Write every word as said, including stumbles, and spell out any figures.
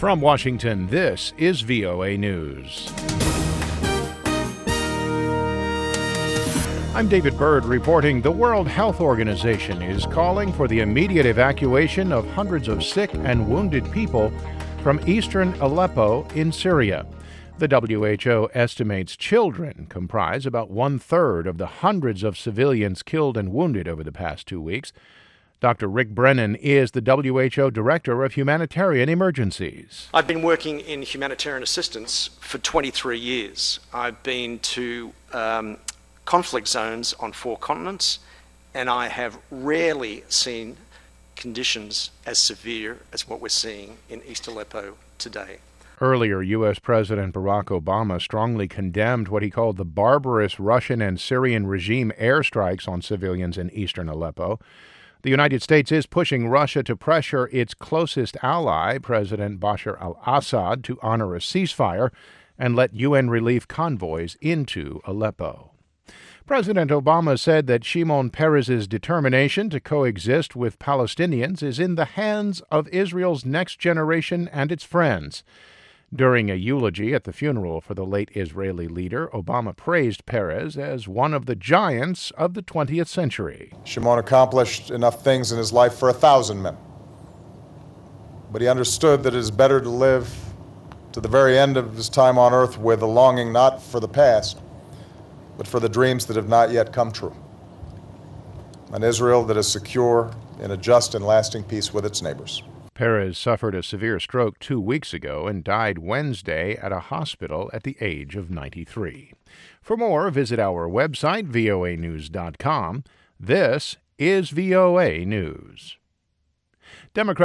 From Washington, this is V O A News. I'm David Byrd reporting the World Health Organization is calling for the immediate evacuation of hundreds of sick and wounded people from eastern Aleppo in Syria. The W H O estimates children comprise about one-third of the hundreds of civilians killed and wounded over the past two weeks. Doctor Rick Brennan is the W H O Director of Humanitarian Emergencies. I've been working in humanitarian assistance for twenty-three years. I've been to um, conflict zones on four continents, and I have rarely seen conditions as severe as what we're seeing in East Aleppo today. Earlier, U S. President Barack Obama strongly condemned what he called the barbarous Russian and Syrian regime airstrikes on civilians in eastern Aleppo. The United States is pushing Russia to pressure its closest ally, President Bashar al-Assad, to honor a ceasefire and let U N relief convoys into Aleppo. President Obama said that Shimon Peres's determination to coexist with Palestinians is in the hands of Israel's next generation and its friends. During a eulogy at the funeral for the late Israeli leader, Obama praised Peres as one of the giants of the twentieth century. Shimon accomplished enough things in his life for a thousand men. But he understood that it is better to live to the very end of his time on earth with a longing not for the past, but for the dreams that have not yet come true. An Israel that is secure in a just and lasting peace with its neighbors. Peres suffered a severe stroke two weeks ago and died Wednesday at a hospital at the age of ninety-three. For more, visit our website, V O A news dot com. This is V O A News. Democrats